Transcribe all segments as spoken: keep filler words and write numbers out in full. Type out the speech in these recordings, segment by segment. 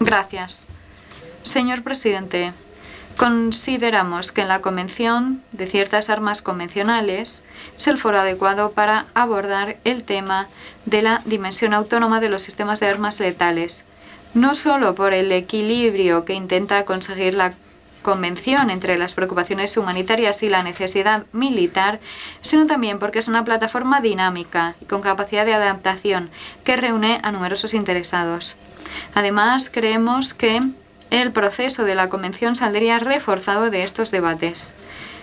Gracias. Señor presidente, consideramos que en la Convención de ciertas armas convencionales es el foro adecuado para abordar el tema de la dimensión autónoma de los sistemas de armas letales, no solo por el equilibrio que intenta conseguir la Convención entre las preocupaciones humanitarias y la necesidad militar, sino también porque es una plataforma dinámica y con capacidad de adaptación que reúne a numerosos interesados. Además, creemos que el proceso de la Convención saldría reforzado de estos debates.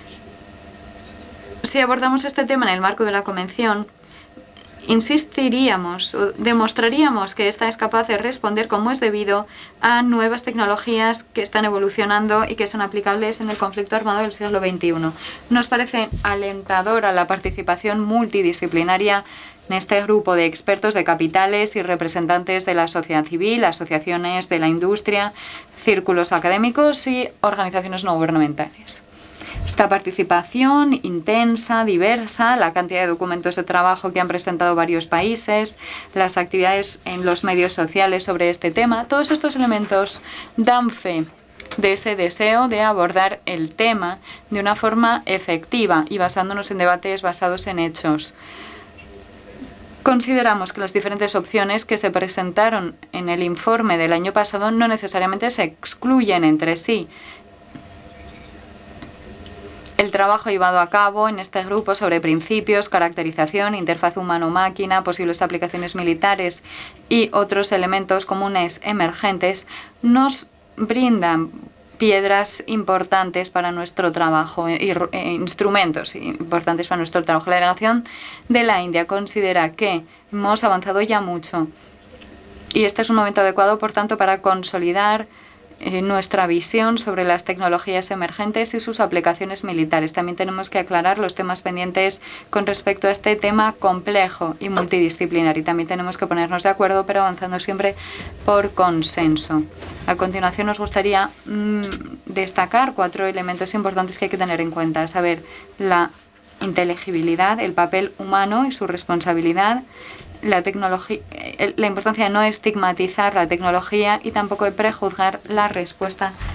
Si abordamos este tema en el marco de la Convención, insistiríamos o demostraríamos que ésta es capaz de responder como es debido a nuevas tecnologías que están evolucionando y que son aplicables en el conflicto armado del siglo veintiuno. Nos parece alentadora la participación multidisciplinaria en este grupo de expertos de capitales y representantes de la sociedad civil, asociaciones de la industria, círculos académicos y organizaciones no gubernamentales. Esta participación intensa, diversa, la cantidad de documentos de trabajo que han presentado varios países, las actividades en los medios sociales sobre este tema, todos estos elementos dan fe de ese deseo de abordar el tema de una forma efectiva y basándonos en debates basados en hechos. Consideramos que las diferentes opciones que se presentaron en el informe del año pasado no necesariamente se excluyen entre sí. El trabajo llevado a cabo en este grupo sobre principios, caracterización, interfaz humano-máquina, posibles aplicaciones militares y otros elementos comunes emergentes nos brindan piedras importantes para nuestro trabajo y e instrumentos importantes para nuestro trabajo. La delegación de la India considera que hemos avanzado ya mucho y este es un momento adecuado, por tanto, para consolidar Eh, nuestra visión sobre las tecnologías emergentes y sus aplicaciones militares. También tenemos que aclarar los temas pendientes con respecto a este tema complejo y multidisciplinar. Y también tenemos que ponernos de acuerdo, pero avanzando siempre por consenso. A continuación nos gustaría mmm, destacar cuatro elementos importantes que hay que tener en cuenta. A saber, la inteligibilidad, el papel humano y su responsabilidad, la tecnología, la importancia de no estigmatizar la tecnología y tampoco de prejuzgar la respuesta